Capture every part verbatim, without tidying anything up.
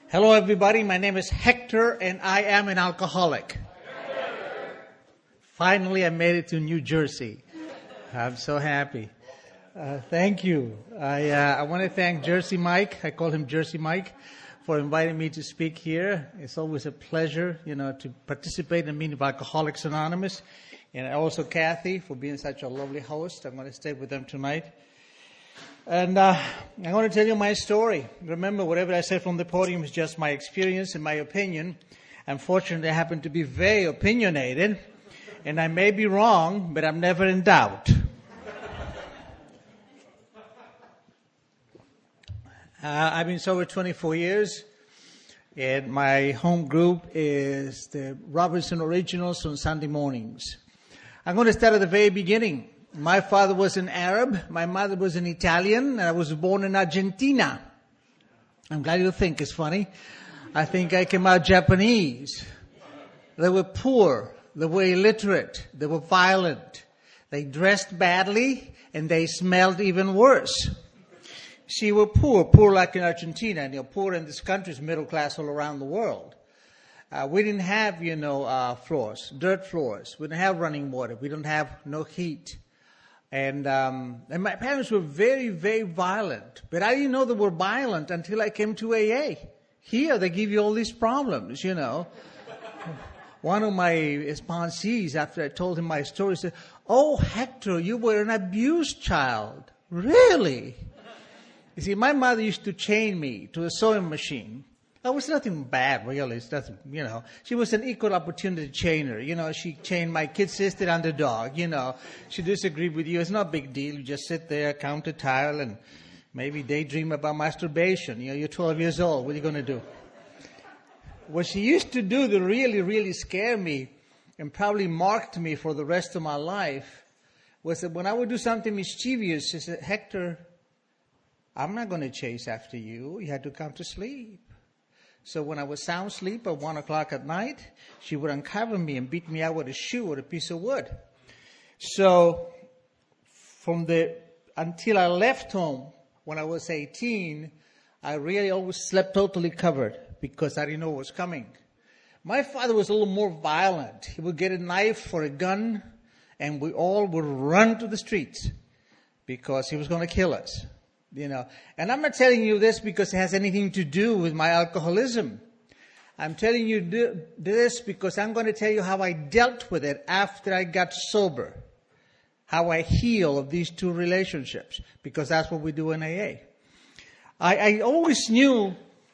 Hello, everybody. My name is Hector, and I am an alcoholic. Finally, I made it to New Jersey. I'm so happy. Uh, thank you. I, uh, I want to thank Jersey Mike. I call him Jersey Mike for inviting me to speak here. It's always a pleasure, you know, to participate in the meeting of Alcoholics Anonymous. And also Kathy for being such a lovely host. I'm going to stay with them tonight. And uh, I'm going to tell you my story. Remember, whatever I say from the podium is just my experience and my opinion. Unfortunately, I happen to be very opinionated, and I may be wrong, but I'm never in doubt. uh, I've been sober twenty-four years, and my home group is the Robinson Originals on Sunday mornings. I'm going to start at the very beginning. My father was an Arab, my mother was an Italian, and I was born in Argentina. I'm glad you think it's funny. I think I came out Japanese. They were poor, they were illiterate, they were violent, they dressed badly, and they smelled even worse. See, we're poor, poor like in Argentina, and you know, poor in this country is middle class all around the world. Uh, we didn't have, you know, uh, floors, dirt floors. We didn't have running water. We don't have no heat. And um, and my parents were very, very violent. But I didn't know they were violent until I came to A A. Here, they give you all these problems, you know. One of my sponsees, after I told him my story, said, "Oh, Hector, you were an abused child." Really? You see, my mother used to chain me to a sewing machine. That was nothing bad, really. It's nothing, you know. She was an equal opportunity chainer. You know, she chained my kid sister and the dog, you know. She disagreed with you. It's not a big deal. You just sit there, count a tile, and maybe daydream about masturbation. You know, you're twelve years old. What are you going to do? What she used to do that really, really scared me and probably marked me for the rest of my life was that when I would do something mischievous, she said, "Hector, I'm not going to chase after you. You had to come to sleep." So when I was sound asleep at one o'clock at night, she would uncover me and beat me out with a shoe or a piece of wood. So from the until I left home when I was eighteen, I really always slept totally covered because I didn't know what was coming. My father was a little more violent. He would get a knife or a gun, and we all would run to the streets because he was going to kill us. You know, and I'm not telling you this because it has anything to do with my alcoholism. I'm telling you this because I'm going to tell you how I dealt with it after I got sober. How I heal of these two relationships, because that's what we do in A A. I, I always knew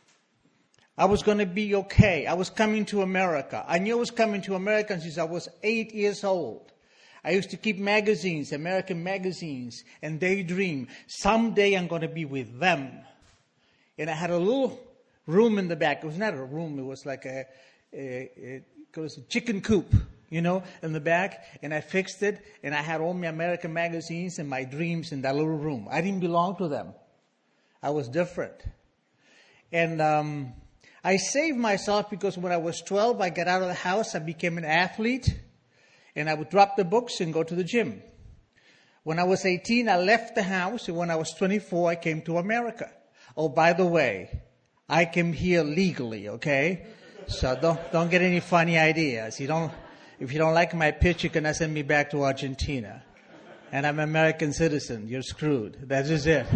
I was going to be okay. I was coming to America. I knew I was coming to America since I was eight years old. I used to keep magazines, American magazines, and daydream. Someday I'm going to be with them. And I had a little room in the back. It was not a room. It was like a, a, a, it was a chicken coop, you know, in the back. And I fixed it, and I had all my American magazines and my dreams in that little room. I didn't belong to them. I was different. And um, I saved myself because when I was twelve, I got out of the house. I became an athlete. And I would drop the books and go to the gym. When I was eighteen, I left the house. And when I was twenty-four, I came to America. Oh, by the way, I came here legally, okay? So don't don't get any funny ideas. You don't, if you don't like my pitch, you can send me back to Argentina. And I'm an American citizen. You're screwed. That is it.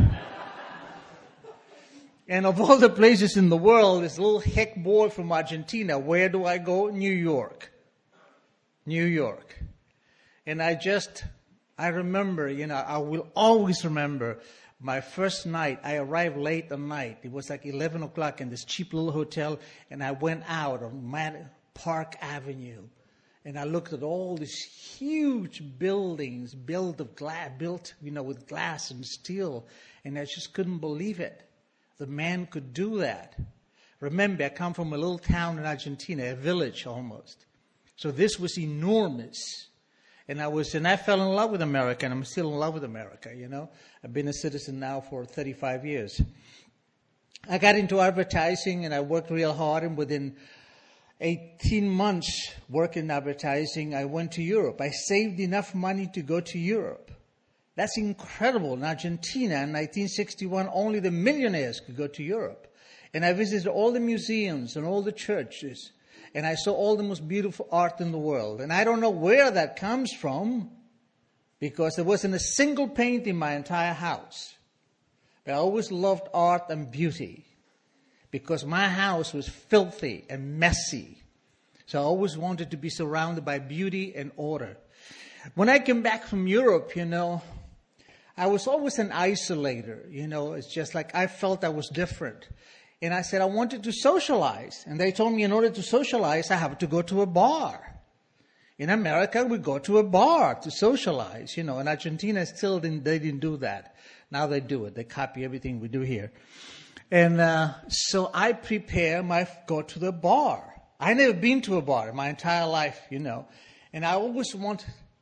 And of all the places in the world, this little hick boy from Argentina, where do I go? New York. New York. And I just, I remember, you know, I will always remember my first night. I arrived late at night. It was like eleven o'clock in this cheap little hotel, and I went out on Mad Park Avenue. And I looked at all these huge buildings built of glass, built, you know, with glass and steel. And I just couldn't believe it. The man could do that. Remember, I come from a little town in Argentina, a village almost. So this was enormous. And I was, and I fell in love with America, and I'm still in love with America, you know. I've been a citizen now for thirty-five years. I got into advertising, and I worked real hard, and within eighteen months working in advertising, I went to Europe. I saved enough money to go to Europe. That's incredible. In Argentina, in nineteen sixty-one, only the millionaires could go to Europe. And I visited all the museums and all the churches. And I saw all the most beautiful art in the world. And I don't know where that comes from, because there wasn't a single painting in my entire house. But I always loved art and beauty, because my house was filthy and messy. So I always wanted to be surrounded by beauty and order. When I came back from Europe, you know, I was always an isolator. You know, it's just like I felt I was different. And I said I wanted to socialize. And they told me in order to socialize, I have to go to a bar. In America, we go to a bar to socialize. You know, in Argentina, still didn't, they didn't do that. Now they do it. They copy everything we do here. And uh, so I prepare my go to the bar. I never been to a bar in my entire life, you know. And I always want,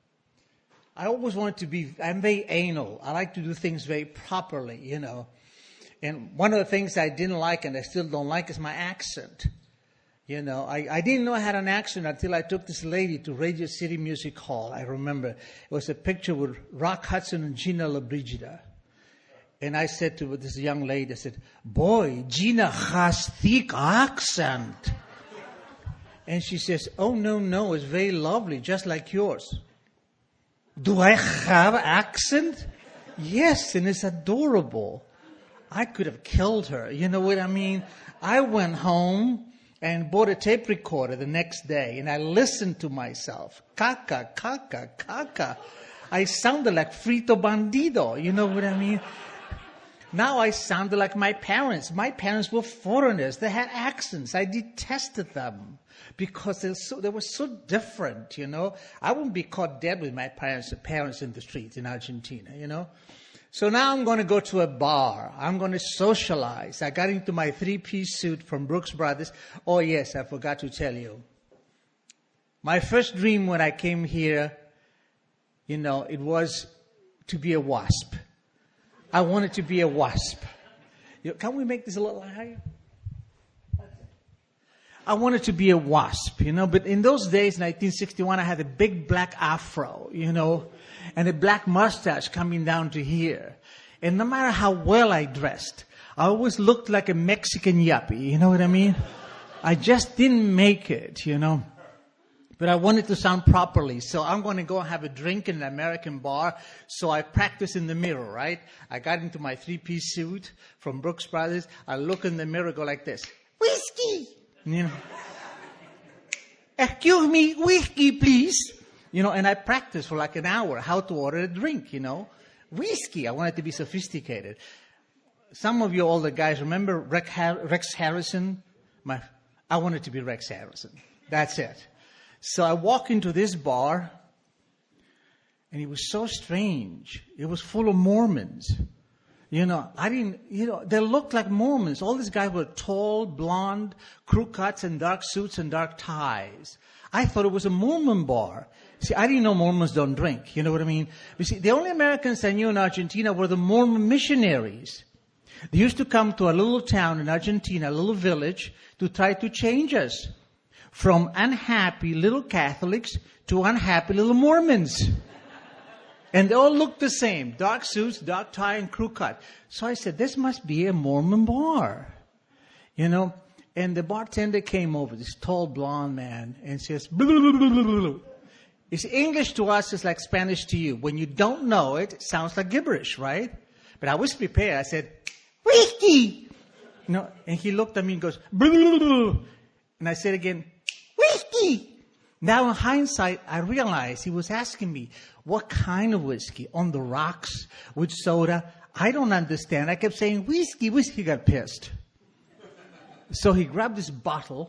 I always wanted to be, I'm very anal. I like to do things very properly, you know. And one of the things I didn't like, and I still don't like, is my accent. You know, I, I didn't know I had an accent until I took this lady to Radio City Music Hall. I remember it was a picture with Rock Hudson and Gina LaBrigida. And I said to this young lady, I said, boy, Gina has thick accent. And she says, oh, no, no, it's very lovely, just like yours. Do I have accent? Yes, and it's adorable. I could have killed her. You know what I mean? I went home and bought a tape recorder the next day, and I listened to myself. Caca, caca, caca. I sounded like Frito Bandido. You know what I mean? Now I sounded like my parents. My parents were foreigners. They had accents. I detested them because they, so, they were so different, you know. I wouldn't be caught dead with my parents, parents in the streets in Argentina, you know. So now I'm going to go to a bar. I'm going to socialize. I got into my three-piece suit from Brooks Brothers. Oh, yes, I forgot to tell you. My first dream when I came here, you know, it was to be a wasp. I wanted to be a wasp. You know, can we make this a little higher? I wanted to be a wasp, you know, but in those days, nineteen sixty-one, I had a big black afro, you know, and a black mustache coming down to here. And no matter how well I dressed, I always looked like a Mexican yuppie, you know what I mean? I just didn't make it, you know. But I wanted to sound properly, so I'm going to go have a drink in an American bar. So I practiced in the mirror, right? I got into my three-piece suit from Brooks Brothers. I look in the mirror, go like this. Whiskey! You know, excuse me, whiskey, please. You know, and I practiced for like an hour how to order a drink, you know. Whiskey, I wanted to be sophisticated. Some of you older guys remember Rex Harrison? My, I wanted to be Rex Harrison. That's it. So I walk into this bar, and it was so strange. It was full of Mormons. You know, I didn't, you know, they looked like Mormons. All these guys were tall, blonde, crew cuts and dark suits and dark ties. I thought it was a Mormon bar. See, I didn't know Mormons don't drink. You know what I mean? You see, the only Americans I knew in Argentina were the Mormon missionaries. They used to come to a little town in Argentina, a little village, to try to change us from unhappy little Catholics to unhappy little Mormons. And they all looked the same. Dark suits, dark tie, and crew cut. So I said, this must be a Mormon bar. You know, and the bartender came over, this tall blonde man, and says, blah, blah, blah, blah, blah. It's English to us is like Spanish to you. When you don't know it, it sounds like gibberish, right? But I was prepared. I said, whiskey! You know, and he looked at me and goes, blah, blah, blah. And I said again, whiskey! Now in hindsight, I realized he was asking me, what kind of whiskey? On the rocks? With soda? I don't understand. I kept saying, whiskey, whiskey. He got pissed. So he grabbed this bottle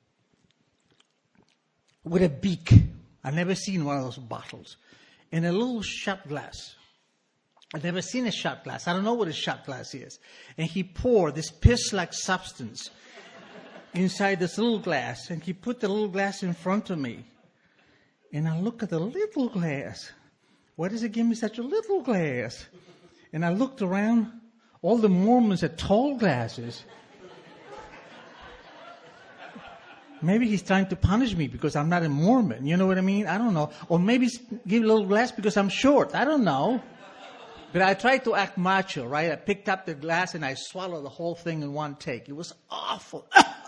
with a beak. I've never seen one of those bottles. And a little shot glass. I've never seen a shot glass. I don't know what a shot glass is. And he poured this piss-like substance inside this little glass. And he put the little glass in front of me. And I look at the little glass. Why does he give me such a little glass? And I looked around. All the Mormons had tall glasses. Maybe he's trying to punish me because I'm not a Mormon. You know what I mean? I don't know. Or maybe give a little glass because I'm short. I don't know. But I tried to act macho, right? I picked up the glass and I swallowed the whole thing in one take. It was awful.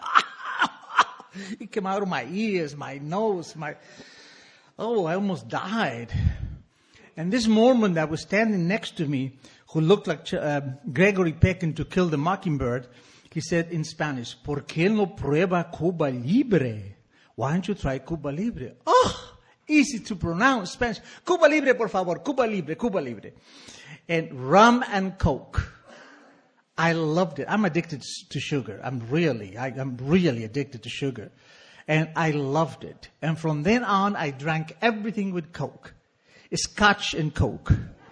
It came out of my ears, my nose, my... Oh, I almost died. And this Mormon that was standing next to me, who looked like uh, Gregory Peck in To Kill the Mockingbird, he said in Spanish, ¿Por qué no prueba Cuba Libre? Why don't you try Cuba Libre? Oh, easy to pronounce Spanish. Cuba Libre, por favor. Cuba Libre, Cuba Libre. And rum and Coke. I loved it. I'm addicted to sugar. I'm really, I, I'm really addicted to sugar. And I loved it. And from then on, I drank everything with Coke. Scotch and Coke.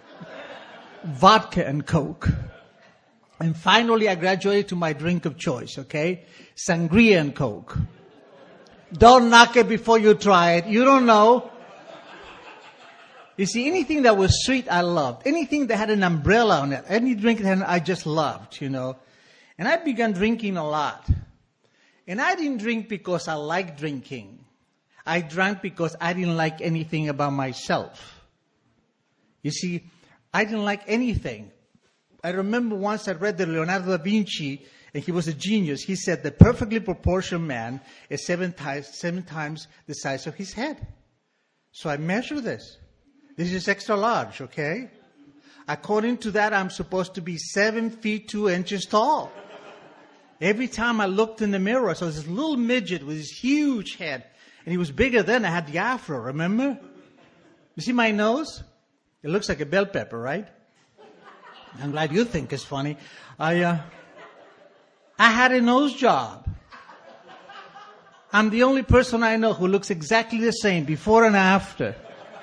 Vodka and Coke. And finally, I graduated to my drink of choice, okay? Sangria and Coke. Don't knock it before you try it. You don't know. You see, anything that was sweet, I loved. Anything that had an umbrella on it, any drink that had, I just loved, you know. And I began drinking a lot. And I didn't drink because I liked drinking. I drank because I didn't like anything about myself. You see, I didn't like anything. I remember once I read that Leonardo da Vinci, and he was a genius, he said the perfectly proportioned man is seven times, seven times the size of his head. So I measure this. This is extra large, okay? According to that, I'm supposed to be seven feet two inches tall. Every time I looked in the mirror, I saw this little midget with this huge head. And he was bigger then. I had the afro, remember? You see my nose? It looks like a bell pepper, right? I'm glad you think it's funny. I, uh, I had a nose job. I'm the only person I know who looks exactly the same before and after.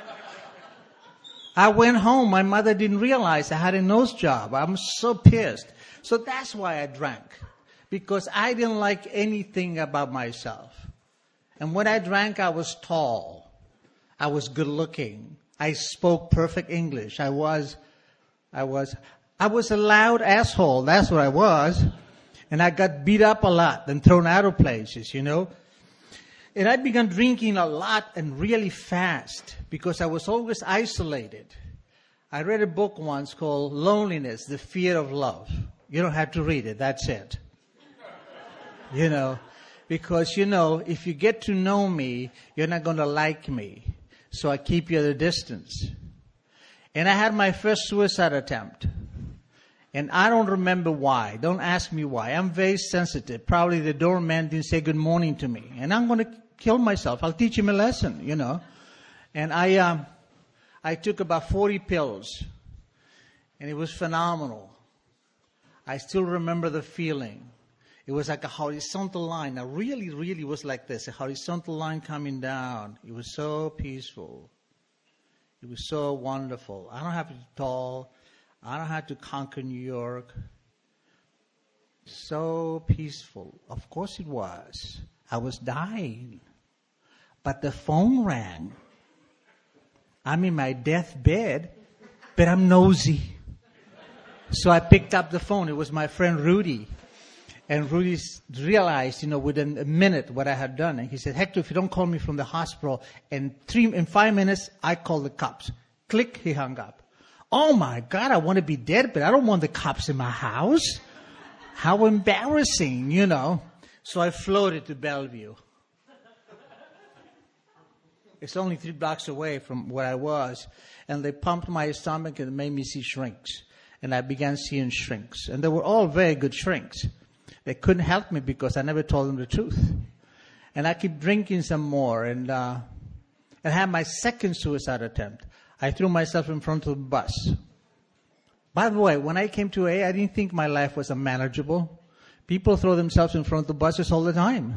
I went home. My mother didn't realize I had a nose job. I'm so pissed. So that's why I drank. Because I didn't like anything about myself. And when I drank, I was tall. I was good looking. I spoke perfect English. I was, I was, I was a loud asshole. That's what I was. And I got beat up a lot and thrown out of places, you know. And I began drinking a lot and really fast because I was always isolated. I read a book once called Loneliness, the Fear of Love. You don't have to read it. That's it. You know, because, you know, if you get to know me, you're not going to like me. So I keep you at a distance. And I had my first suicide attempt. And I don't remember why. Don't ask me why. I'm very sensitive. Probably the doorman didn't say good morning to me. And I'm going to kill myself. I'll teach him a lesson, you know. And I, um, I took about forty pills. And it was phenomenal. I still remember the feeling. It was like a horizontal line. Now, really, really was like this, a horizontal line coming down. It was so peaceful. It was so wonderful. I don't have to be tall. I don't have to conquer New York. So peaceful. Of course it was. I was dying. But the phone rang. I'm in my deathbed, but I'm nosy. So I picked up the phone. It was my friend Rudy. And Rudy realized, you know, within a minute what I had done. And he said, Hector, if you don't call me from the hospital, in three, in five minutes, I call the cops. Click, he hung up. Oh my God, I want to be dead, but I don't want the cops in my house. How embarrassing, you know. So I floated to Bellevue. It's only three blocks away from where I was. And they pumped my stomach and made me see shrinks. And I began seeing shrinks. And they were all very good shrinks. They couldn't help me because I never told them the truth. And I kept drinking some more. And uh, I had my second suicide attempt. I threw myself in front of the bus. By the way, when I came to A A, I didn't think my life was unmanageable. People throw themselves in front of the buses all the time.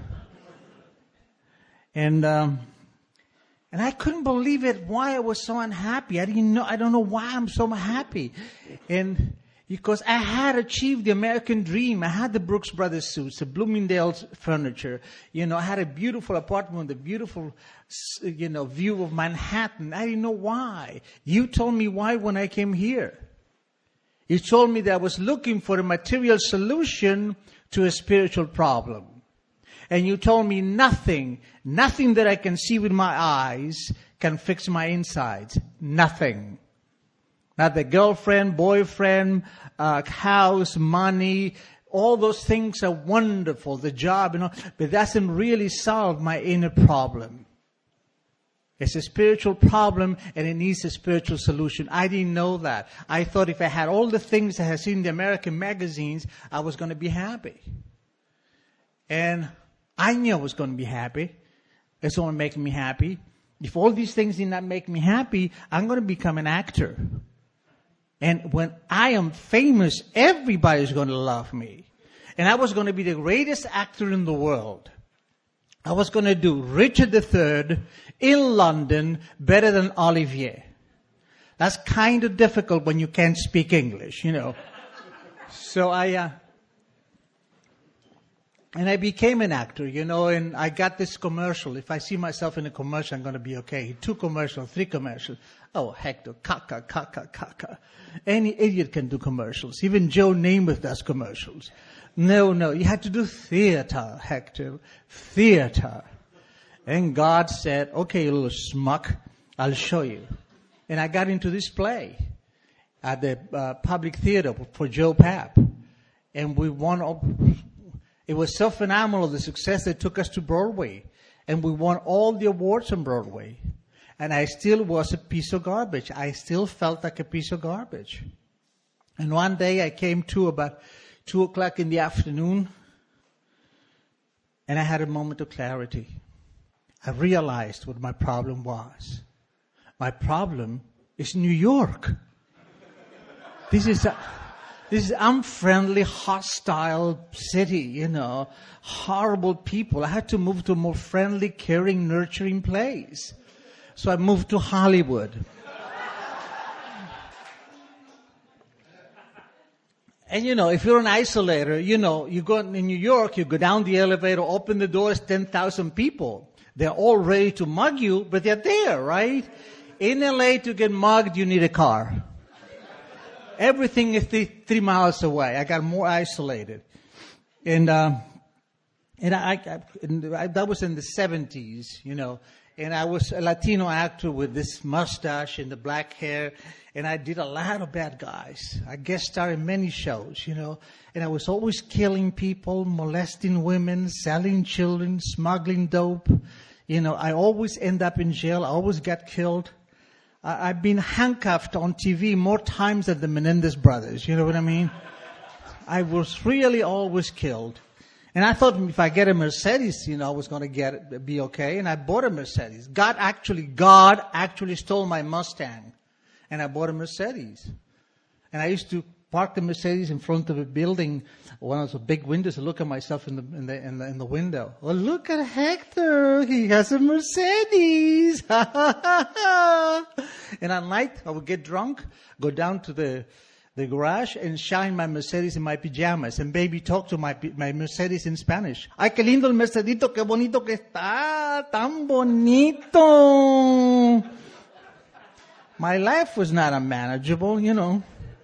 And um, and I couldn't believe it, why I was so unhappy. I didn't know, I don't know why I'm so happy. And because I had achieved the American dream. I had the Brooks Brothers suits, the Bloomingdale's furniture. You know, I had a beautiful apartment, a beautiful, you know, view of Manhattan. I didn't know why. You told me why when I came here. You told me that I was looking for a material solution to a spiritual problem. And you told me nothing, nothing that I can see with my eyes can fix my insides. Nothing. Not the girlfriend, boyfriend, uh, house, money. All those things are wonderful, the job, you know, but it doesn't really solve my inner problem. It's a spiritual problem and it needs a spiritual solution. I didn't know that. I thought if I had all the things I had seen in the American magazines, I was going to be happy. And I knew I was going to be happy. It's going to make me happy. If all these things did not make me happy, I'm going to become an actor. And when I am famous, everybody's going to love me. And I was going to be the greatest actor in the world. I was going to do Richard the Third in London better than Olivier. That's kind of difficult when you can't speak English, you know. So I, uh, and I became an actor, you know, and I got this commercial. If I see myself in a commercial, I'm going to be okay. Two commercials, three commercials. Oh, Hector, caca, caca, caca. Any idiot can do commercials. Even Joe Namath does commercials. No, no, you had to do theater, Hector. Theater. And God said, okay, you little schmuck, I'll show you. And I got into this play at the uh, public theater for Joe Papp. And we won, all, it was so phenomenal, the success that took us to Broadway. And we won all the awards on Broadway. And I still was a piece of garbage. I still felt like a piece of garbage. And one day I came to about two o'clock in the afternoon, and I had a moment of clarity. I realized what my problem was. My problem is New York. This is a, this is unfriendly, hostile city, you know, horrible people. I had to move to a more friendly, caring, nurturing place. So I moved to Hollywood. And you know, if you're an isolator, you know, you go in New York, you go down the elevator, open the doors, ten thousand people. They're all ready to mug you, but they're there, right? In L A, to get mugged, you need a car. Everything is th- three miles away. I got more isolated. And, um, and I, I, and I, that was in the seventies, you know. And I was a Latino actor with this mustache and the black hair. And I did a lot of bad guys. I guest starred in many shows, you know. And I was always killing people, molesting women, selling children, smuggling dope. You know, I always end up in jail. I always got killed. I, I've been handcuffed on T V more times than the Menendez brothers. You know what I mean? I was really always killed. And I thought if I get a Mercedes, you know, I was going to get be okay. And I bought a Mercedes. God actually, God actually stole my Mustang. And I bought a Mercedes. And I used to park the Mercedes in front of a building, one of those big windows, and look at myself in the, in the, in the, in the window. Oh, look at Hector. He has a Mercedes. And at night, I would get drunk, go down to the, the garage and shine my Mercedes in my pajamas. And baby talk to my, my Mercedes in Spanish. Ay, qué lindo el Mercedito, qué bonito que está, tan bonito. My life was not unmanageable, you know.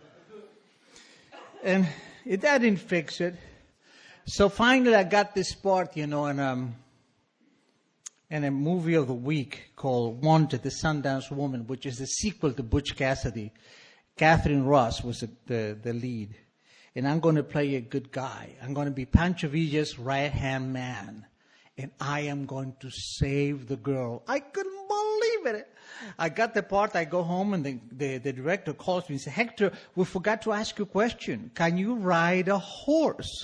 And it, that didn't fix it. So finally I got this part, you know, in, um, in a movie of the week called Wanted, The Sundance Woman, which is the sequel to Butch Cassidy. Catherine Ross was the, the, the lead. And I'm going to play a good guy. I'm going to be Pancho Villa's right-hand man. And I am going to save the girl. I couldn't believe it. I got the part, I go home, and the, the, the director calls me and says, Hector, we forgot to ask you a question. Can you ride a horse?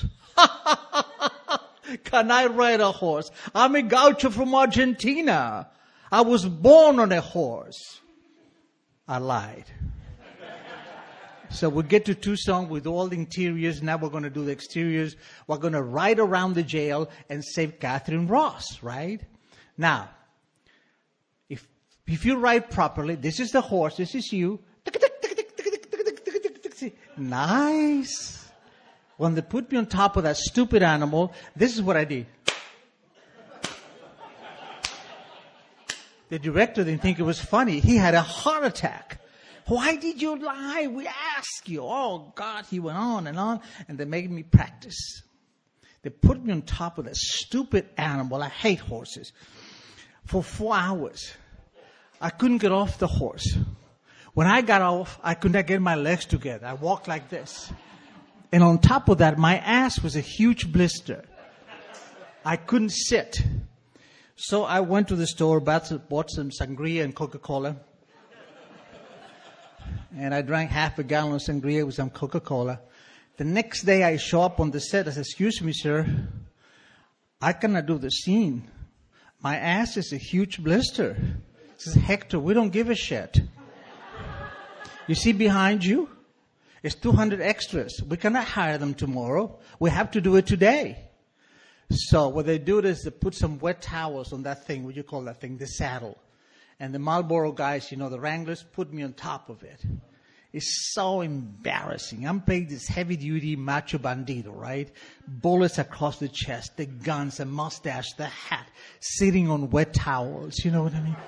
Can I ride a horse? I'm a gaucho from Argentina. I was born on a horse. I lied. So we get to Tucson with all the interiors. Now we're going to do the exteriors. We're going to ride around the jail and save Catherine Ross, right? Now, if if you ride properly, this is the horse, this is you. Nice. When they put me on top of that stupid animal, this is what I did. The director didn't think it was funny. He had a heart attack. Why did you lie? We asked you. Oh, God, he went on and on. And they made me practice. They put me on top of that stupid animal. I hate horses. For four hours. I couldn't get off the horse. When I got off, I could not get my legs together. I walked like this. And on top of that, my ass was a huge blister. I couldn't sit. So I went to the store, bought some sangria and Coca-Cola. And I drank half a gallon of sangria with some Coca-Cola. The next day I show up on the set. I said, excuse me, sir. I cannot do the scene. My ass is a huge blister. He says, Hector, we don't give a shit. You see behind you? It's two hundred extras. We cannot hire them tomorrow. We have to do it today. So what they do is they put some wet towels on that thing. What do you call that thing? The saddle. And the Marlboro guys, you know, the Wranglers, put me on top of it. It's so embarrassing. I'm playing this heavy-duty macho bandito, right? Bullets across the chest, the guns, the mustache, the hat, sitting on wet towels. You know what I mean?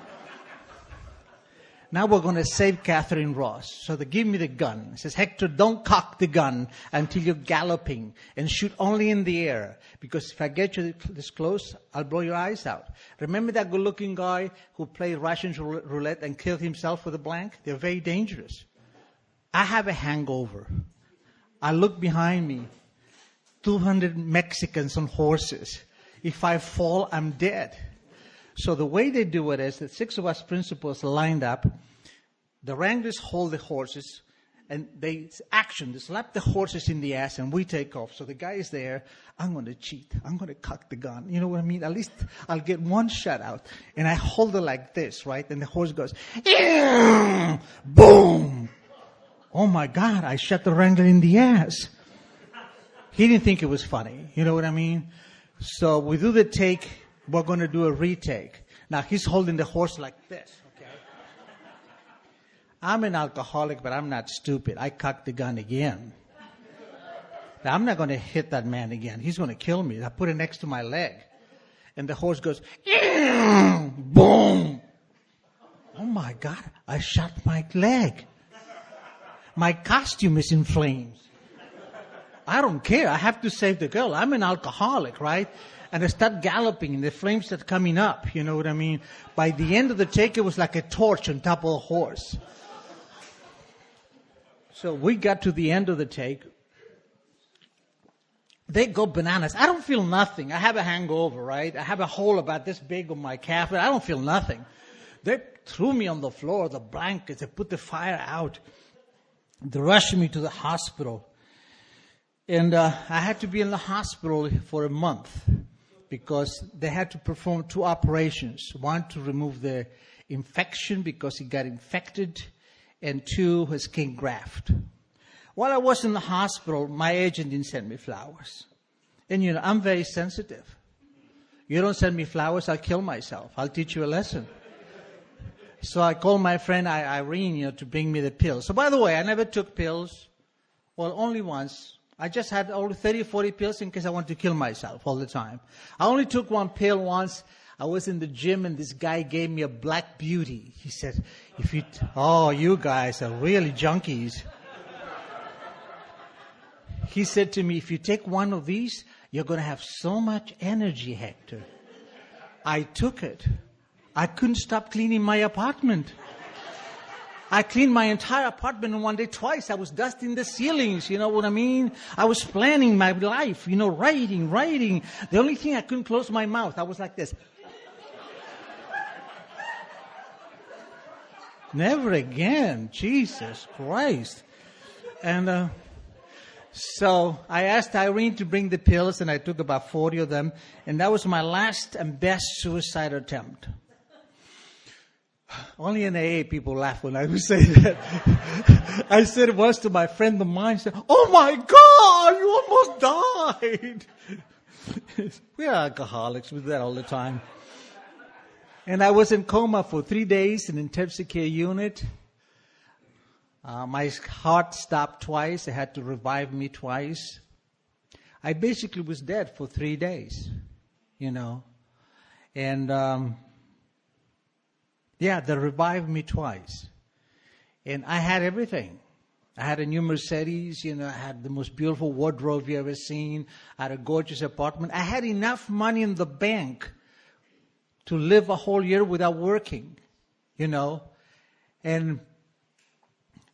Now we're going to save Catherine Ross. So they give me the gun. It says, Hector, don't cock the gun until you're galloping and shoot only in the air. Because if I get you this close, I'll blow your eyes out. Remember that good-looking guy who played Russian roulette and killed himself with a blank? They're very dangerous. I have a hangover. I look behind me. two hundred Mexicans on horses. If I fall, I'm dead. So the way they do it is that six of us principals lined up. The Wranglers hold the horses, and they action. They slap the horses in the ass, and we take off. So the guy is there. I'm going to cheat. I'm going to cock the gun. You know what I mean? At least I'll get one shot out. And I hold it like this, right? And the horse goes, boom. Oh my God, I shot the Wrangler in the ass. He didn't think it was funny. You know what I mean? So we do the take. We're going to do a retake. Now he's holding the horse like this. Okay. I'm an alcoholic, but I'm not stupid. I cocked the gun again. Now, I'm not going to hit that man again. He's going to kill me. I put it next to my leg. And the horse goes, boom. Oh my God, I shot my leg. My costume is in flames. I don't care. I have to save the girl. I'm an alcoholic, right? And I start galloping and the flames start coming up. You know what I mean? By the end of the take, it was like a torch on top of a horse. So we got to the end of the take. They go bananas. I don't feel nothing. I have a hangover, right? I have a hole about this big on my calf. I don't feel nothing. They threw me on the floor, the blankets. They put the fire out. They rushed me to the hospital. And uh, I had to be in the hospital for a month because they had to perform two operations. One, to remove the infection because he got infected, and two, his skin graft. While I was in the hospital, my agent didn't send me flowers. And, you know, I'm very sensitive. You don't send me flowers, I'll kill myself. I'll teach you a lesson. So I called my friend Irene, you know, to bring me the pills. So, by the way, I never took pills. Well, only once. I just had only thirty, forty pills in case I wanted to kill myself all the time. I only took one pill once. I was in the gym and this guy gave me a Black Beauty. He said, if you, t- oh, you guys are really junkies. He said to me, if you take one of these, you're going to have so much energy, Hector. I took it. I couldn't stop cleaning my apartment. I cleaned my entire apartment in one day twice. I was dusting the ceilings, you know what I mean? I was planning my life, you know, writing, writing. The only thing I couldn't close my mouth. I was like this. Never again. Jesus Christ. And uh, so I asked Irene to bring the pills, and I took about forty of them. And that was my last and best suicide attempt. Only in A A people laugh when I would say that. I said it once to my friend of mine. Said, "Oh my God, you almost died." We're alcoholics. We do that all the time. And I was in coma for three days in intensive care unit. Uh, my heart stopped twice. They had to revive me twice. I basically was dead for three days, you know. And, um, yeah, they revived me twice. And I had everything. I had a new Mercedes, you know, I had the most beautiful wardrobe you ever seen. I had a gorgeous apartment. I had enough money in the bank to live a whole year without working, you know. And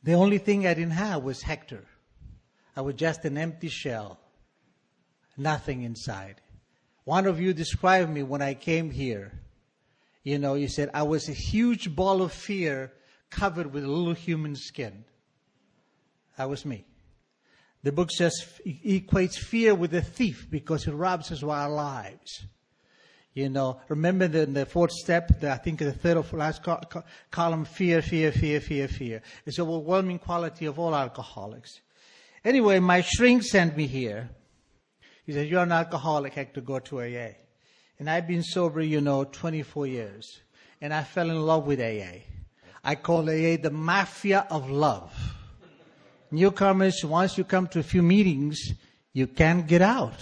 The only thing I didn't have was Hector. I was just an empty shell. Nothing inside. One of you described me when I came here. You know, you said I was a huge ball of fear covered with a little human skin. That was me. The book says it equates fear with a thief because it robs us of our lives. You know, remember the, the fourth step, the, I think the third or last co- co- column, fear, fear, fear, fear, fear. It's the overwhelming quality of all alcoholics. Anyway, my shrink sent me here. He said, you're an alcoholic, Hector, go to A A. And I've been sober, you know, twenty-four years. And I fell in love with A A. I call A A the mafia of love. Newcomers, once you come to a few meetings, you can't get out.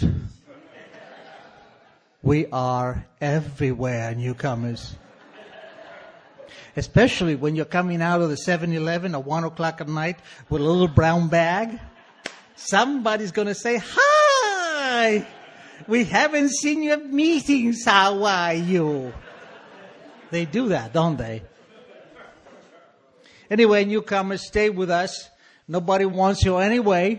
We are everywhere, newcomers. Especially when you're coming out of the seven eleven at one o'clock at night with a little brown bag. Somebody's going to say, hi, we haven't seen you at meetings. How are you? They do that, don't they? Anyway, newcomers, stay with us. Nobody wants you anyway.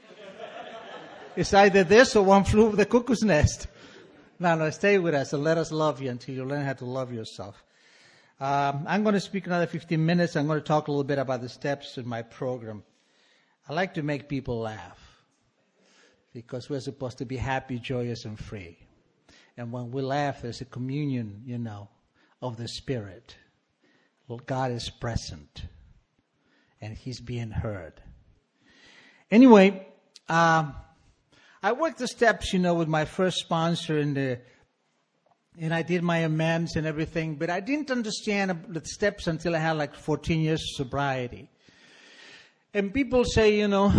It's either this or one flew over the cuckoo's nest. No, no, stay with us and let us love you until you learn how to love yourself. Um, I'm going to speak another fifteen minutes. I'm going to talk a little bit about the steps in my program. I like to make people laugh because we're supposed to be happy, joyous, and free. And when we laugh, there's a communion, you know, of the Spirit. Well, God is present and He's being heard. Anyway, um, I worked the steps, you know, with my first sponsor in the, and I did my amends and everything, but I didn't understand the steps until I had like fourteen years of sobriety. And people say, you know,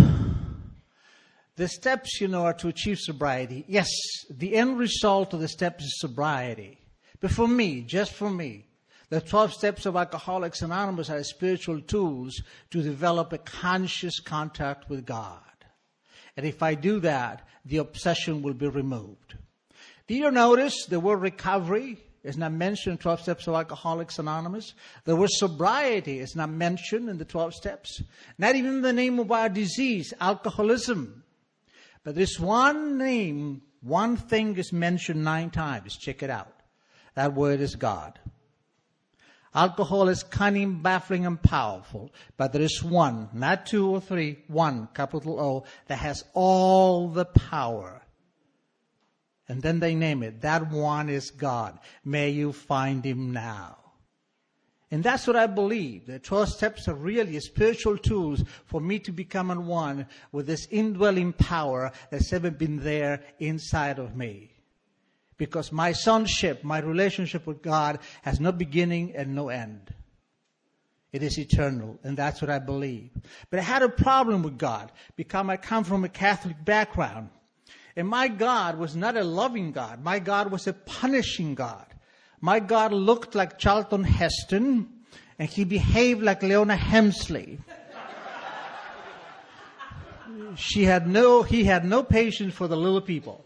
the steps, you know, are to achieve sobriety. Yes, the end result of the steps is sobriety. But for me, just for me, the twelve steps of Alcoholics Anonymous are spiritual tools to develop a conscious contact with God. And if I do that, the obsession will be removed. Do you notice the word recovery is not mentioned in twelve steps of Alcoholics Anonymous? The word sobriety is not mentioned in the twelve steps. Not even the name of our disease, alcoholism. But this one name, one thing is mentioned nine times. Check it out. That word is God. Alcohol is cunning, baffling, and powerful. But there is one, not two or three, one, capital O, that has all the power. And then they name it. That one is God. May you find Him now. And that's what I believe. The twelve steps are really spiritual tools for me to become one with this indwelling power that's ever been there inside of me. Because my sonship, my relationship with God has no beginning and no end. It is eternal, and that's what I believe. But I had a problem with God because I come from a Catholic background. And my God was not a loving God. My God was a punishing God. My God looked like Charlton Heston, and He behaved like Leona Hemsley. She had no, he had no patience for the little people.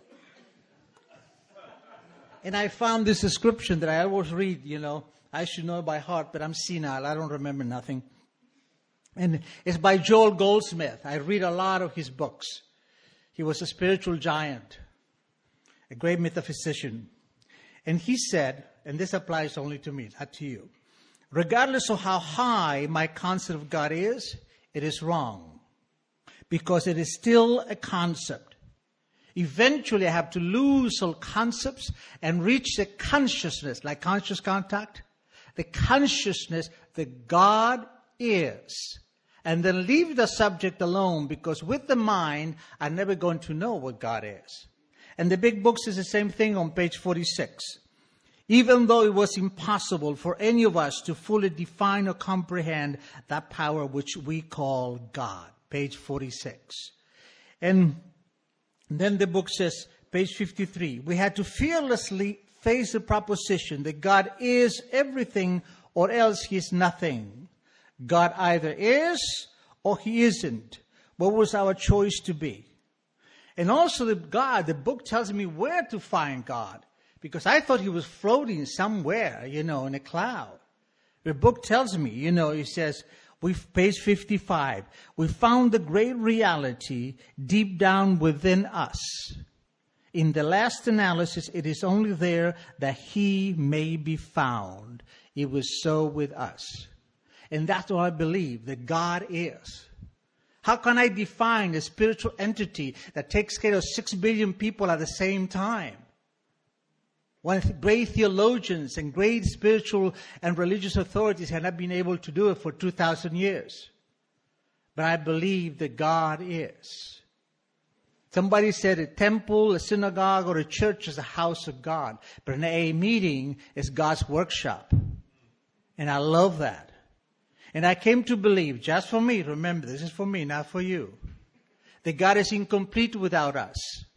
And I found this description that I always read, you know. I should know it by heart, but I'm senile. I don't remember nothing. And it's by Joel Goldsmith. I read a lot of his books. He was a spiritual giant, a great metaphysician. And he said, and this applies only to me, not to you, regardless of how high my concept of God is, it is wrong. Because it is still a concept. Eventually, I have to lose all concepts and reach the consciousness, like conscious contact, the consciousness that God is. And then leave the subject alone, because with the mind, I'm never going to know what God is. And the big books is the same thing on page forty-six. Even though it was impossible for any of us to fully define or comprehend that power which we call God. Page forty-six. And then the book says, page fifty-three, we had to fearlessly face the proposition that God is everything or else He is nothing. God either is or He isn't. What was our choice to be? And also the God, the book tells me where to find God. Because I thought He was floating somewhere, you know, in a cloud. The book tells me, you know, it says, We've, page fifty-five. We found the great reality deep down within us. In the last analysis, it is only there that He may be found. It was so with us. And that's what I believe, that God is. How can I define a spiritual entity that takes care of six billion people at the same time? When great theologians and great spiritual and religious authorities have not been able to do it for two thousand years. But I believe that God is. Somebody said a temple, a synagogue, or a church is a house of God. But an A A meeting is God's workshop. And I love that. And I came to believe, just for me, remember, this is for me, not for you, that God is incomplete without us.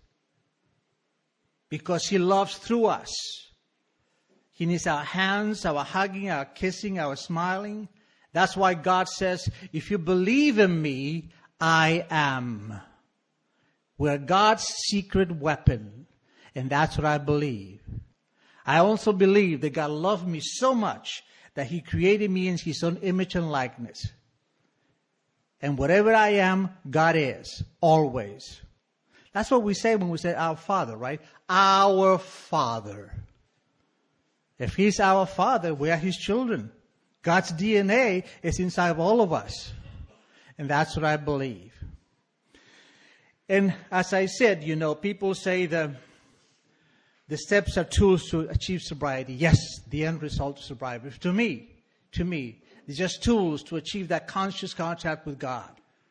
Because He loves through us. He needs our hands, our hugging, our kissing, our smiling. That's why God says, if you believe in me, I am. We're God's secret weapon. And that's what I believe. I also believe that God loved me so much that He created me in His own image and likeness. And whatever I am, God is. Always. That's what we say when we say our Father, right? Our Father. If He's our Father, we are His children. God's D N A is inside of all of us. And that's what I believe. And as I said, you know, people say the, the steps are tools to achieve sobriety. Yes, the end result is sobriety. But to me, to me, they're just tools to achieve that conscious contact with God.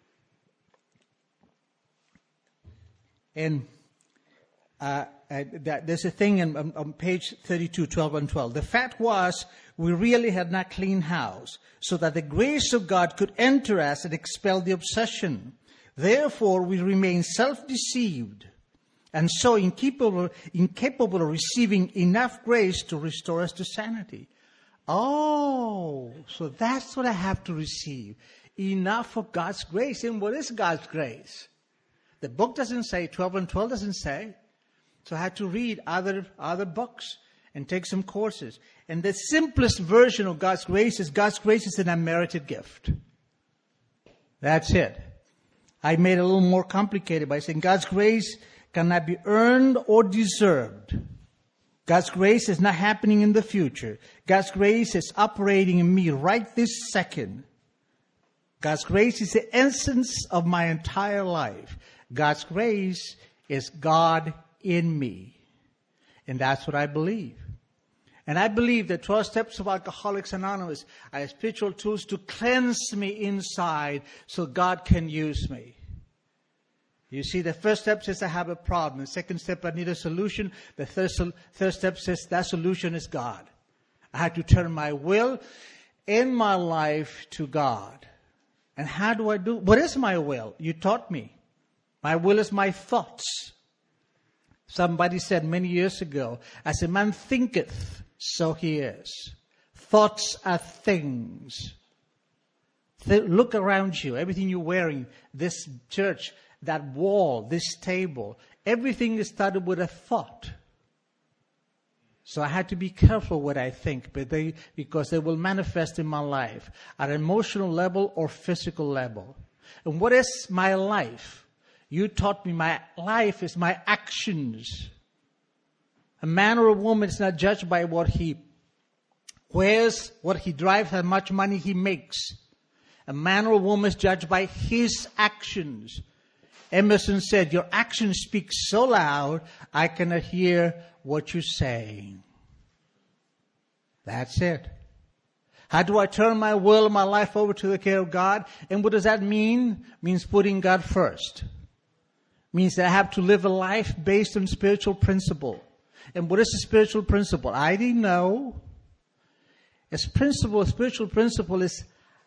And uh, uh, that, there's a thing in, on, on page thirty-two, twelve and twelve. The fact was, we really had not clean house, so that the grace of God could enter us and expel the obsession. Therefore, we remain self-deceived, and so incapable, incapable of receiving enough grace to restore us to sanity. Oh, so that's what I have to receive. Enough of God's grace. And what is God's grace? The book doesn't say, twelve and twelve doesn't say. So I had to read other, other books and take some courses. And the simplest version of God's grace is God's grace is an unmerited gift. That's it. I made it a little more complicated by saying God's grace cannot be earned or deserved. God's grace is not happening in the future. God's grace is operating in me right this second. God's grace is the essence of my entire life. God's grace is God in me. And that's what I believe. And I believe that twelve steps of Alcoholics Anonymous are spiritual tools to cleanse me inside so God can use me. You see, the first step says I have a problem. The second step, I need a solution. The third, third step says that solution is God. I had to turn my will and my life to God. And how do I do? What is my will? You taught me. My will is my thoughts. Somebody said many years ago, as a man thinketh, so he is. Thoughts are things. Th- look around you, everything you're wearing, this church, that wall, this table, everything is started with a thought. So I had to be careful what I think, but they, because they will manifest in my life at an emotional level or physical level. And what is my life? You taught me my life is my actions. A man or a woman is not judged by what he wears, what he drives, how much money he makes. A man or a woman is judged by his actions. Emerson said, your actions speak so loud, I cannot hear what you're saying. That's it. How do I turn my will and my life over to the care of God? And what does that mean? It means putting God first. It means that I have to live a life based on spiritual principle. And what is a spiritual principle? I didn't know. A principle, a spiritual principle is,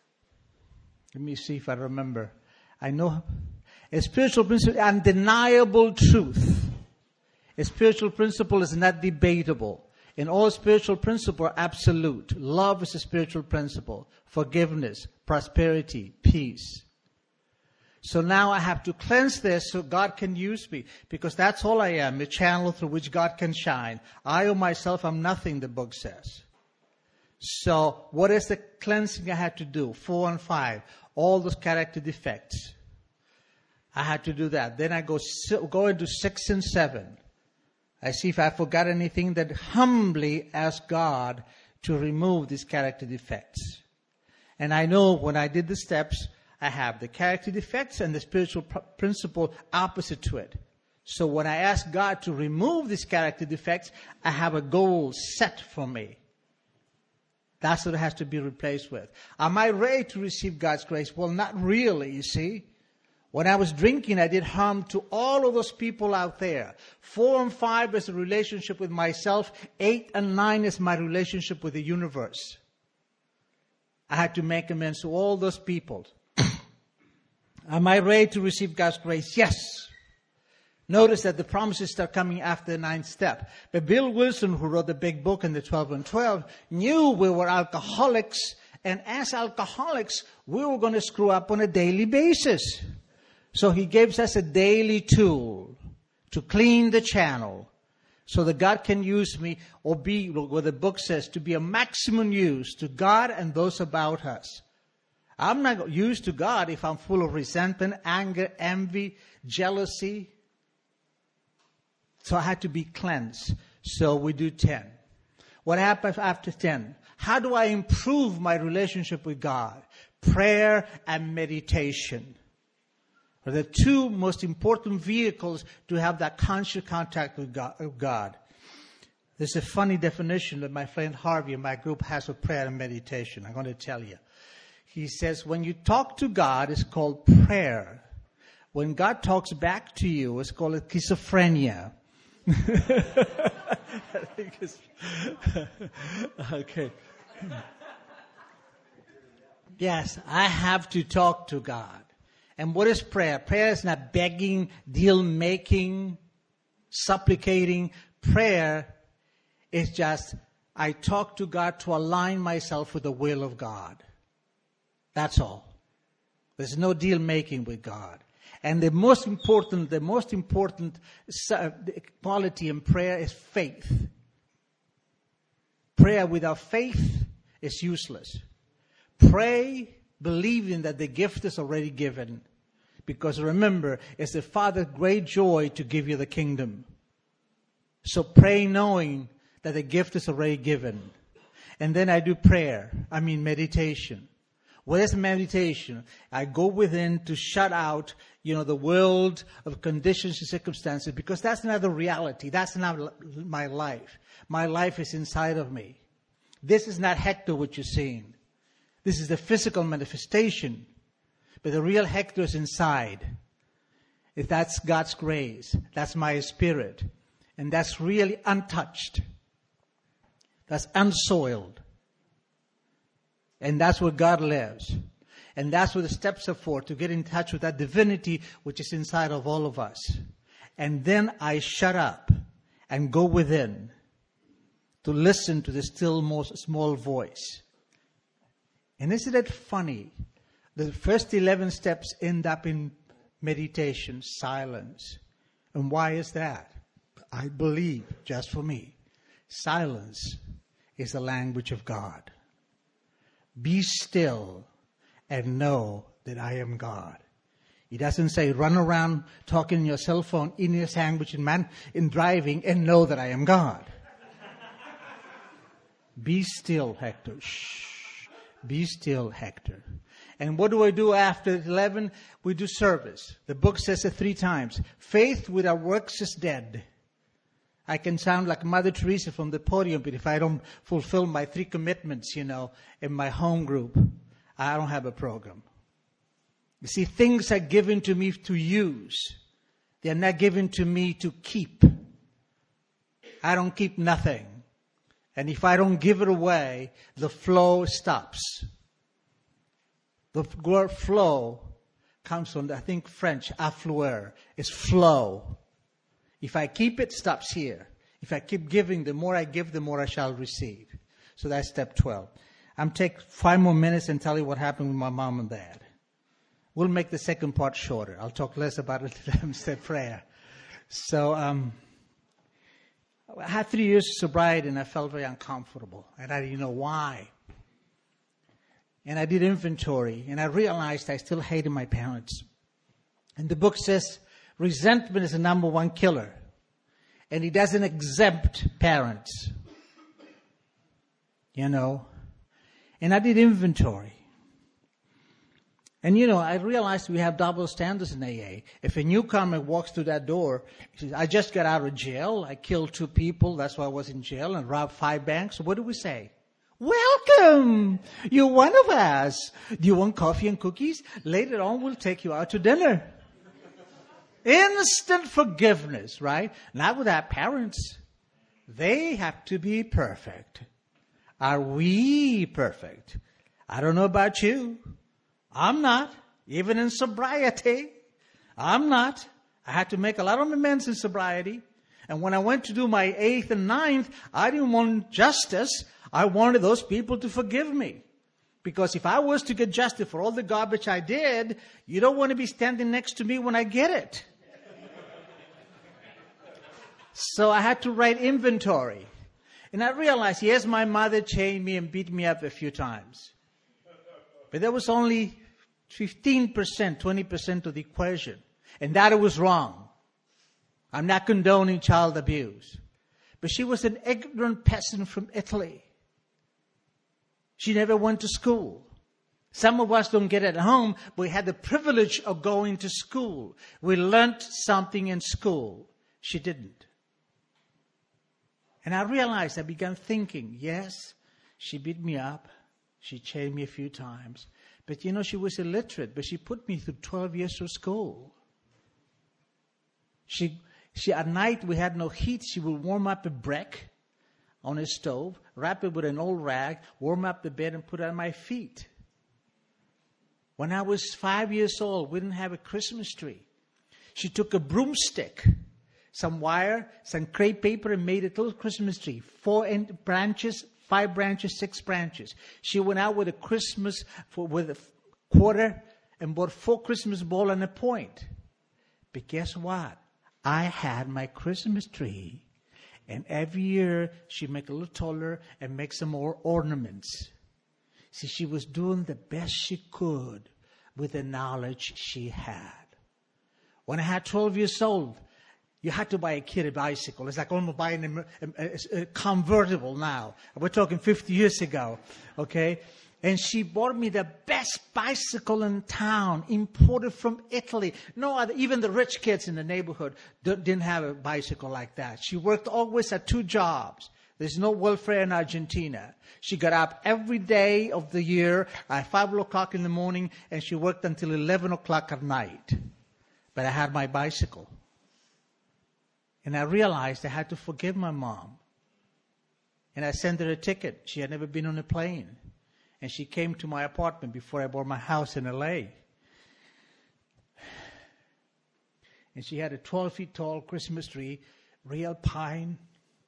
let me see if I remember. I know. A spiritual principle is undeniable truth. A spiritual principle is not debatable. And all spiritual principles are absolute. Love is a spiritual principle. Forgiveness, prosperity, peace. So now I have to cleanse this so God can use me. Because that's all I am, a channel through which God can shine. I or myself am nothing, the book says. So what is the cleansing I had to do? Four and five. All those character defects. I had to do that. Then I go, go into six and seven. I see if I forgot anything, that humbly ask God to remove these character defects. And I know when I did the steps, I have the character defects and the spiritual pr- principle opposite to it. So when I ask God to remove these character defects, I have a goal set for me. That's what it has to be replaced with. Am I ready to receive God's grace? Well, not really, you see. When I was drinking, I did harm to all of those people out there. Four and five is a relationship with myself. Eight and nine is my relationship with the universe. I had to make amends to all those people. Am I ready to receive God's grace? Yes. Notice that the promises start coming after the ninth step. But Bill Wilson, who wrote the big book in the twelve and twelve, knew we were alcoholics. And as alcoholics, we were going to screw up on a daily basis. So he gives us a daily tool to clean the channel so that God can use me, or be, what the book says, to be a maximum use to God and those about us. I'm not used to God if I'm full of resentment, anger, envy, jealousy. So I had to be cleansed. So we do ten. What happens after ten? How do I improve my relationship with God? Prayer and meditation are the two most important vehicles to have that conscious contact with God. With God. There's a funny definition that my friend Harvey in my group has of prayer and meditation. I'm going to tell you. He says when you talk to God, it's called prayer. When God talks back to you, it's called schizophrenia. Okay. Yes, I have to talk to God. And what is prayer? Prayer is not begging, deal making, supplicating. Prayer is just, I talk to God to align myself with the will of God. That's all. There's no deal making with God. And the most important, the most important quality in prayer is faith. Prayer without faith is useless. Pray believing that the gift is already given. Because remember, it's the Father's great joy to give you the kingdom. So pray knowing that the gift is already given. And then I do prayer, I mean meditation. What is meditation? I go within to shut out, you know, the world of conditions and circumstances, because that's not the reality. That's not my life. My life is inside of me. This is not Hector, what you're seeing. This is the physical manifestation. But the real Hector is inside. If that's God's grace, that's my spirit. And that's really untouched. That's unsoiled. And that's where God lives. And that's what the steps are for, to get in touch with that divinity which is inside of all of us. And then I shut up and go within to listen to the still most small voice. And isn't it funny? The first eleven steps end up in meditation, silence. And why is that? I believe, just for me, silence is the language of God. Be still and know that I am God. He doesn't say run around talking on your cell phone in your sandwich and man in driving and know that I am God. Be still, Hector. Shh. Be still, Hector. And what do I do after eleven? We do service. The book says it three times. Faith without works is dead. I can sound like Mother Teresa from the podium, but if I don't fulfill my three commitments, you know, in my home group, I don't have a program. You see, things are given to me to use. They're not given to me to keep. I don't keep nothing. And if I don't give it away, the flow stops. The word flow comes from, I think, French, affluer. It's flow. If I keep it, it stops here. If I keep giving, the more I give, the more I shall receive. So that's step twelve. I'm take five more minutes and tell you what happened with my mom and dad. We'll make the second part shorter. I'll talk less about it eleven step prayer. So um, I had three years of sobriety and I felt very uncomfortable. And I didn't know why. And I did inventory and I realized I still hated my parents. And the book says resentment is the number one killer. And it doesn't exempt parents. You know. And I did inventory. And, you know, I realized we have double standards in A A. If a newcomer walks through that door, he says, I just got out of jail. I killed two people. That's why I was in jail and robbed five banks. What do we say? Welcome. You're one of us. Do you want coffee and cookies? Later on, we'll take you out to dinner. Instant forgiveness, right? Not with our parents. They have to be perfect. Are we perfect? I don't know about you. I'm not. Even in sobriety, I'm not. I had to make a lot of amends in sobriety. And when I went to do my eighth and ninth, I didn't want justice. I wanted those people to forgive me. Because if I was to get justice for all the garbage I did, you don't want to be standing next to me when I get it. So I had to write inventory. And I realized, yes, my mother chained me and beat me up a few times. But that was only fifteen percent, twenty percent of the equation. And that was wrong. I'm not condoning child abuse. But she was an ignorant peasant from Italy. She never went to school. Some of us don't get it at home, but we had the privilege of going to school. We learned something in school. She didn't. And I realized, I began thinking, yes, she beat me up. She chained me a few times. But you know, she was illiterate, but she put me through twelve years of school. She, she, at night we had no heat. She would warm up a brick on a stove, wrap it with an old rag, warm up the bed and put it on my feet. When I was five years old, we didn't have a Christmas tree. She took a broomstick, some wire, some crepe paper and made a little Christmas tree. Four end branches, five branches, six branches. She went out with a Christmas, for, with a quarter and bought four Christmas balls and a point. But guess what? I had my Christmas tree. And every year she'd make it a little taller and make some more ornaments. See, she was doing the best she could with the knowledge she had. When I had twelve years old, you had to buy a kid a bicycle. It's like almost buying a, a, a convertible now. We're talking fifty years ago, okay? And she bought me the best bicycle in town, imported from Italy. No other, even the rich kids in the neighborhood didn't have a bicycle like that. She worked always at two jobs. There's no welfare in Argentina. She got up every day of the year at five o'clock in the morning, and she worked until eleven o'clock at night. But I had my bicycle. And I realized I had to forgive my mom. And I sent her a ticket. She had never been on a plane. And she came to my apartment before I bought my house in L A. And she had a twelve feet tall Christmas tree, real pine,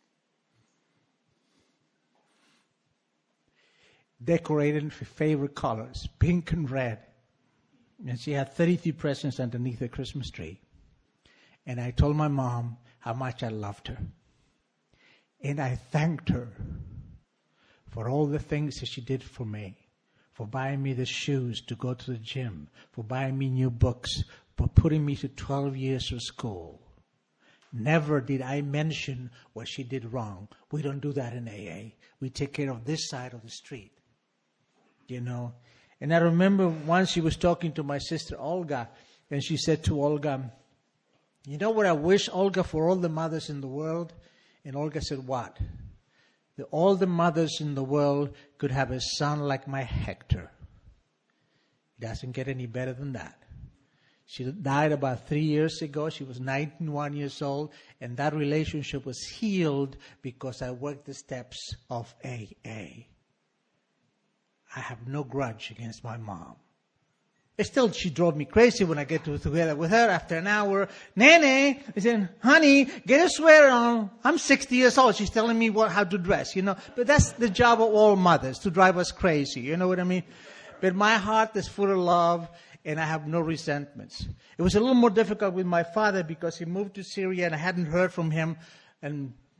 decorated in her favorite colors, pink and red. And she had thirty-three presents underneath the Christmas tree. And I told my mom how much I loved her. And I thanked her for all the things that she did for me, for buying me the shoes to go to the gym, for buying me new books, for putting me to twelve years of school. Never did I mention what she did wrong. We don't do that in A A. We take care of this side of the street, you know. And I remember once she was talking to my sister Olga, and she said to Olga, you know what I wish, Olga, for all the mothers in the world? And Olga said, what? That all the mothers in the world could have a son like my Hector. It doesn't get any better than that. She died about three years ago. She was ninety-one years old. And that relationship was healed because I worked the steps of A A. I have no grudge against my mom. Still, she drove me crazy when I get to, together with her after an hour. Nene, I said, honey, get a sweater on. I'm sixty years old. She's telling me what, how to dress, you know. But that's the job of all mothers, to drive us crazy. You know what I mean? But my heart is full of love, and I have no resentments. It was a little more difficult with my father because he moved to Syria, and I hadn't heard from him in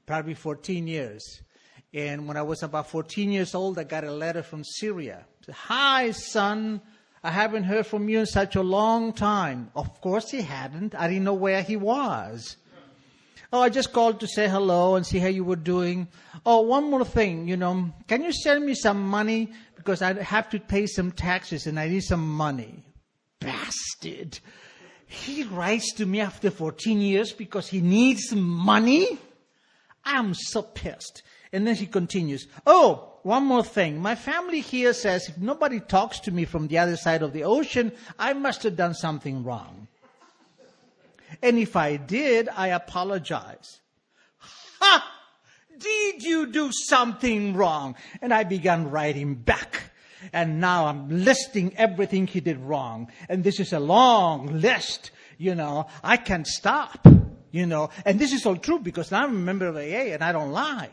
probably fourteen years. And when I was about fourteen years old, I got a letter from Syria. It said, "Hi, son. I haven't heard from you in such a long time." Of course he hadn't. I didn't know where he was. "Oh, I just called to say hello and see how you were doing. Oh, one more thing, you know, can you send me some money? Because I have to pay some taxes and I need some money." Bastard. He writes to me after fourteen years because he needs money? I'm so pissed. And then he continues, "Oh, one more thing. My family here says if nobody talks to me from the other side of the ocean, I must have done something wrong. And if I did, I apologize." Ha! Did you do something wrong? And I began writing back. And now I'm listing everything he did wrong. And this is a long list, you know. I can't stop, you know. And this is all true because I'm a member of A A and I don't lie.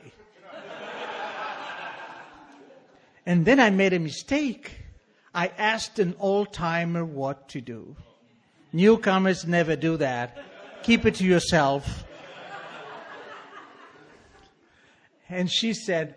And then I made a mistake. I asked an old-timer what to do. Newcomers never do that. Keep it to yourself. And she said,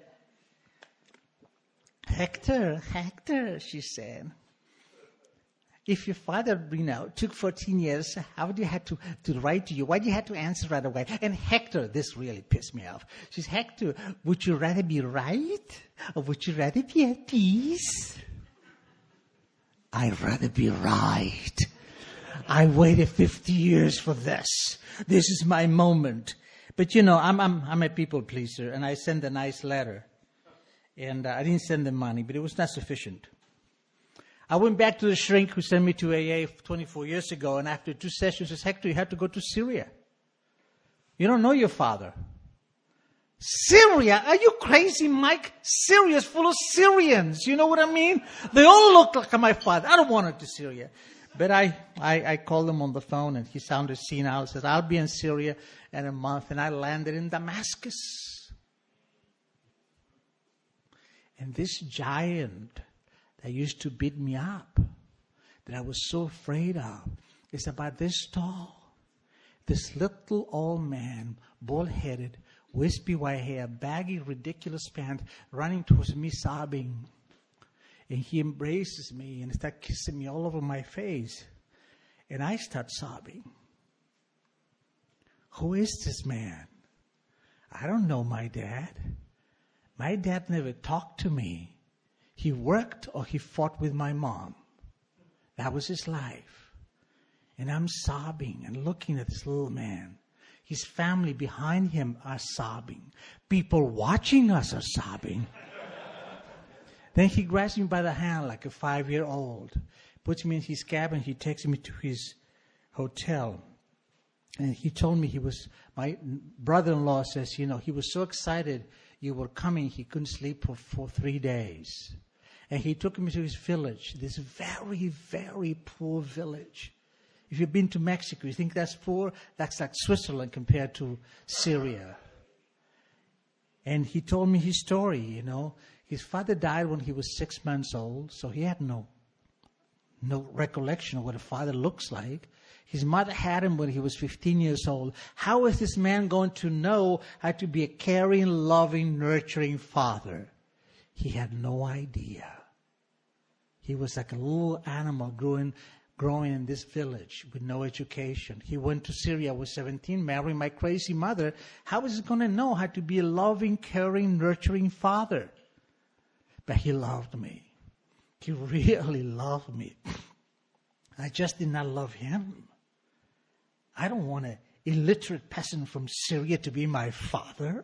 Hector, Hector, she said, if your father, you know, took fourteen years, how did you have to, to write to you? Why did you have to answer right away? And Hector, this really pissed me off. She said, Hector, would you rather be right or would you rather be at peace? I'd rather be right. I waited fifty years for this. This is my moment. But you know, I'm I'm I'm a people pleaser, and I send a nice letter. And uh, I didn't send them money, but it was not sufficient. I went back to the shrink who sent me to A A twenty-four years ago, and after two sessions, he says, Hector, you have to go to Syria. You don't know your father. Syria? Are you crazy, Mike? Syria's full of Syrians. You know what I mean? They all look like my father. I don't want to go to Syria. But I, I, I called him on the phone, and he sounded senile. He says, I'll be in Syria in a month. And I landed in Damascus. And this giant that used to beat me up, that I was so afraid of, is about this tall. This little old man, bald-headed, wispy white hair, baggy, ridiculous pants, running towards me sobbing. And he embraces me and starts kissing me all over my face. And I start sobbing. Who is this man? I don't know my dad. My dad never talked to me. He worked or he fought with my mom. That was his life. And I'm sobbing and looking at this little man. His family behind him are sobbing. People watching us are sobbing. Then he grabs me by the hand like a five-year-old, puts me in his cabin. He takes me to his hotel. And he told me he was, my brother-in-law says, you know, he was so excited you were coming, he couldn't sleep for, for three days. And he took me to his village, this very, very poor village. If you've been to Mexico, you think that's poor? That's like Switzerland compared to Syria. And he told me his story, you know. His father died when he was six months old, so he had no, no recollection of what a father looks like. His mother had him when he was fifteen years old. How is this man going to know how to be a caring, loving, nurturing father? He had no idea. He was like a little animal growing, growing in this village with no education. He went to Syria, was seventeen, married my crazy mother. How is he going to know how to be a loving, caring, nurturing father? But he loved me. He really loved me. I just did not love him. I don't want an illiterate peasant from Syria to be my father.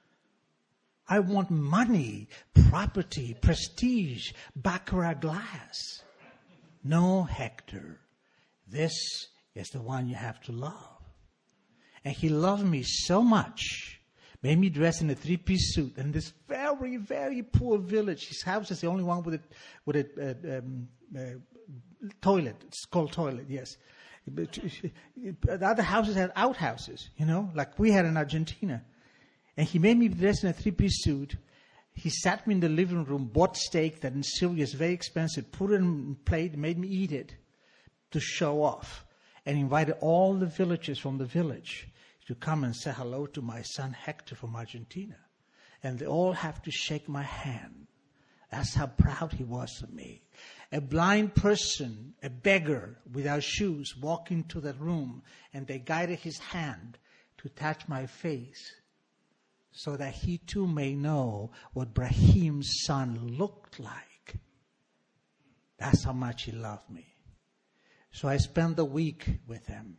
I want money, property, prestige, baccarat glass. No, Hector, this is the one you have to love. And he loved me so much, made me dress in a three-piece suit in this very, very poor village. His house is the only one with a, with a uh, um, uh, toilet. It's called toilet, yes. But the other houses had outhouses, you know, like we had in Argentina. And he made me dress in a three-piece suit. He sat me in the living room, bought steak that in Syria is very expensive, put it in a plate, made me eat it to show off, and invited all the villagers from the village to come and say hello to my son Hector from Argentina. And they all have to shake my hand. That's how proud he was of me. A blind person, a beggar without shoes, walked into the room and they guided his hand to touch my face so that he too may know what Brahim's son looked like. That's how much he loved me. So I spent the week with him.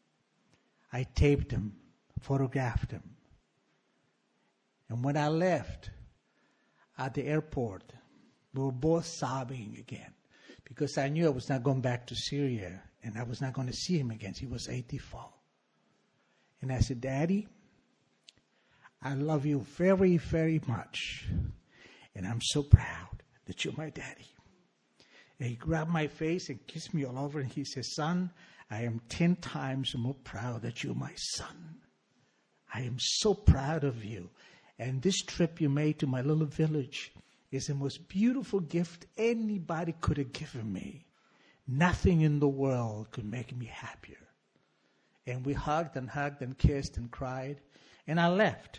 I taped him, photographed him. And when I left at the airport, we were both sobbing again because I knew I was not going back to Syria and I was not going to see him again. He was eighty-four. And I said, Daddy, I love you very, very much. And I'm so proud that you're my daddy. And he grabbed my face and kissed me all over and he said, Son, I am ten times more proud that you're my son. I am so proud of you. And this trip you made to my little village is the most beautiful gift anybody could have given me. Nothing in the world could make me happier. And we hugged and hugged and kissed and cried. And I left.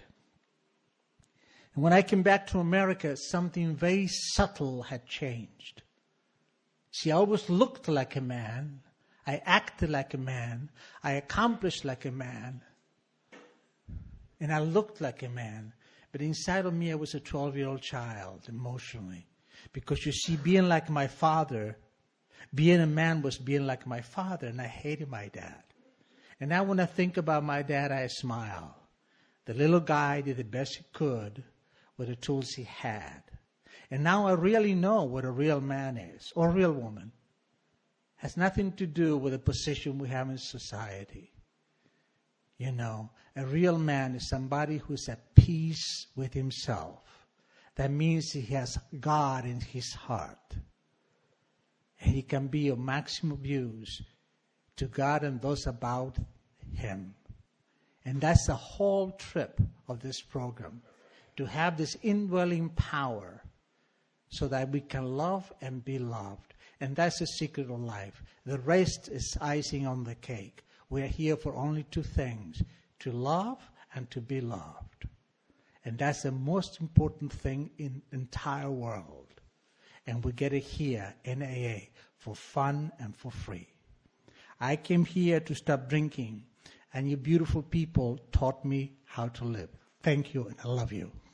And when I came back to America, something very subtle had changed. See, I always looked like a man. I acted like a man. I accomplished like a man. And I looked like a man. But inside of me, I was a twelve-year-old child, emotionally. Because you see, being like my father, being a man was being like my father, and I hated my dad. And now when I think about my dad, I smile. The little guy did the best he could with the tools he had. And now I really know what a real man is, or a real woman. It has nothing to do with the position we have in society. You know, a real man is somebody who's at peace with himself. That means he has God in his heart. And he can be of maximum use to God and those about him. And that's the whole trip of this program. To have this indwelling power so that we can love and be loved. And that's the secret of life. The rest is icing on the cake. We are here for only two things, to love and to be loved. And that's the most important thing in the entire world. And we get it here, N A A, for fun and for free. I came here to stop drinking, and you beautiful people taught me how to live. Thank you, and I love you.